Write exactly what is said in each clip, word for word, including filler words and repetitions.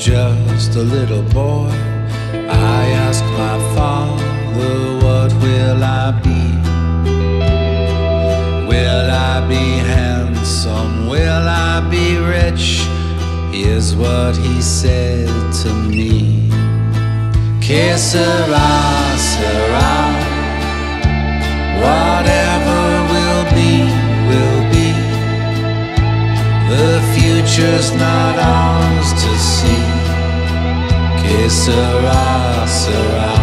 just a little boy, I asked my father, what will I be? Will I be handsome? Will I be rich? Here's what he said to me. Que sera, sera. Whatever will be, will be. The future's not ours to see. Que sera, sera.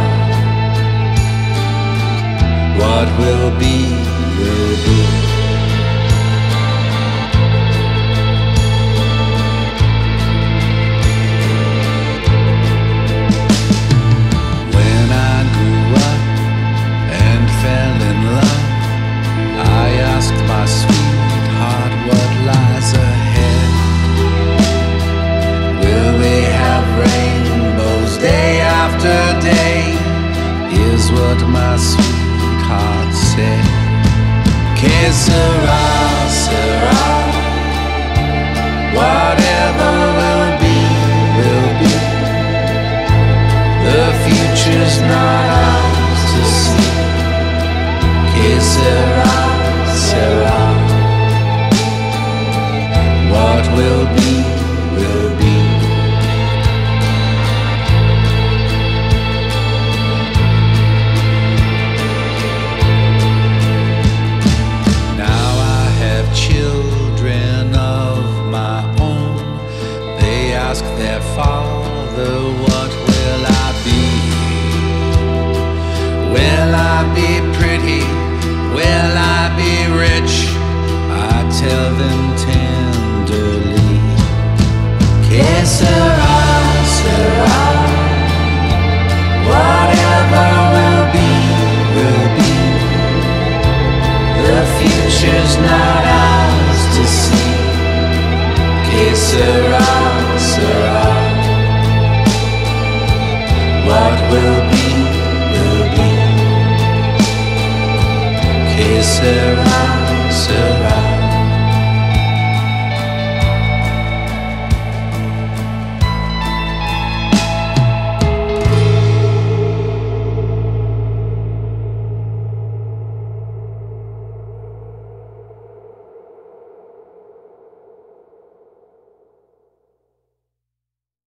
What will be, will be. When I grew up and fell in love, I asked my sweetheart what lies ahead. Will we have rainbows day after day? Here's what my sweetheart said. Que sera, sera. Whatever will be, will be. The future's not ours to see. Que sera, sera. What will be, will be. Now I have children of my own. They ask their father, what will I be? Will I be pretty? Will I be rich? I tell them tenderly. Que sera, sera. Whatever will be, will be. The future's not ours to see. Que sera.